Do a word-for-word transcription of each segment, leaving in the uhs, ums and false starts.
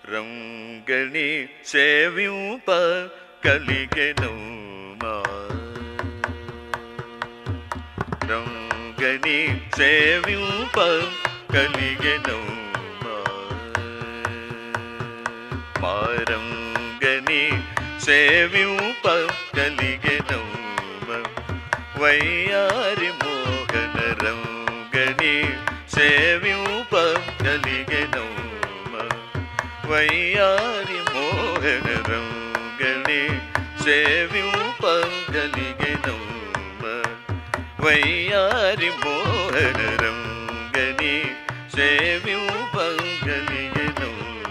రంగణి సేవింప కలిగెను రంగణి సేవింప కలిగెను మారంగణి సేవింప కలిగెను వయ్యారి మోహన రంగణి సేవింప కలిగెను వయ్యారి మోహన రంగణి సేవింప కలిగెను వయ్యారి మోహన రంగణి సేవింప కలిగెను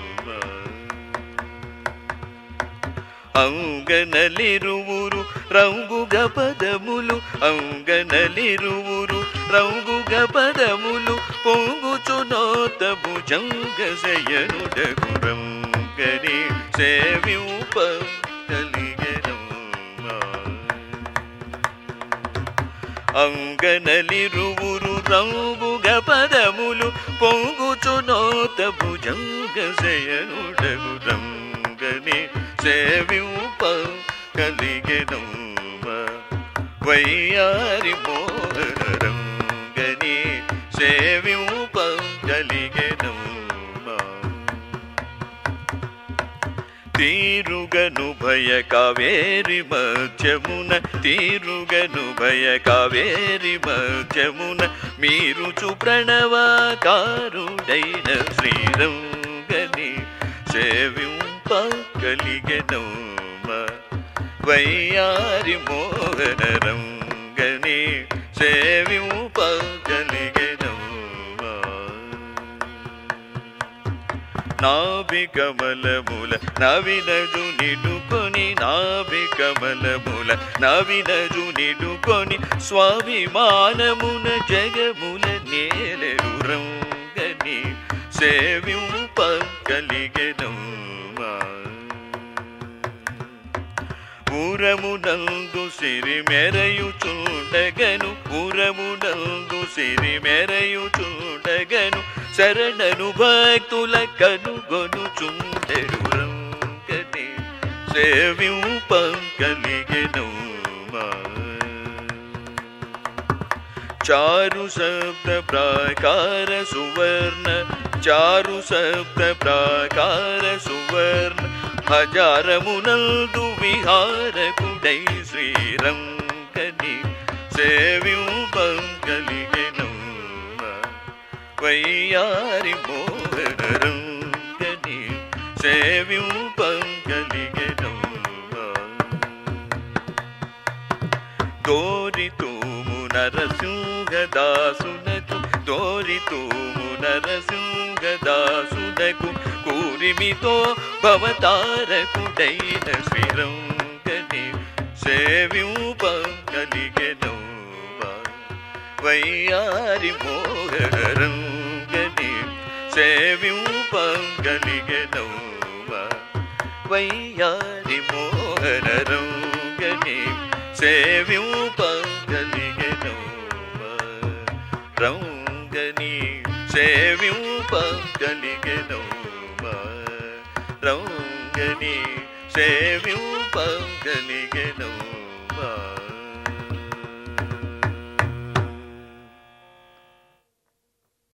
అంగనలిరువురు రంగుగ పదములు అంగనలిరువురు రంగుగ పదములు పొంగుచునోత భుజంగ శయనుడగు రంగణి సేవింప కలిగెను అంగనలిరువురు రంగుగ పదములు పొంగుచునోత భుజంగ శయనుడగు రంగణి సేవింప కలిగెను వయ్యారి మోహన రంగణి సేవింప కలిగెను తీరుగను భయ కావేరి మధ్యమున తీరుగను భయ కావేరి మధ్యమున మీరుచు ప్రణవాకారుడైన శ్రీరంగణి సేవింప కలిగెను వయ్యారి మోహన రంగణి సేవింప కలిగెను నాభికమలముల నవినజు నిడుకొని నాభికమలముల నవినజు నిడుకొని స్వాభిమానమున జగముల నేలెరు రంగణి సేవింప కలిగెను ఊరమునందు సిరి మెరయుచుండగను ఊరమునందు సిరి మెరయుచుండగను శరణను భక్తుల కనుగొనుచుండెడు రంగణి సేవింప కలిగెను చారు శబ్ద ప్రాకార సువర్ణ చారు శబ్ద ప్రాకార సువర్ణ హజారమునందు విహారకుడై శ్రీరంగణి సేవింప కలిగెను వయ్యారి మోహన రంగణి సేవింప కలిగెను దోరితూము నరసింహదాసునకు దోరితూము నరసింహదాసునకు కూరిమితో భవతారకుడైన శ్రీరంగణి సేవింప కలిగెను వయ్యారి మోహన రంగణి సేవింప కలిగెను వయ్యారి మోహన రంగణి సేవింప కలిగెను రంగణి సేవింప కలిగెను రం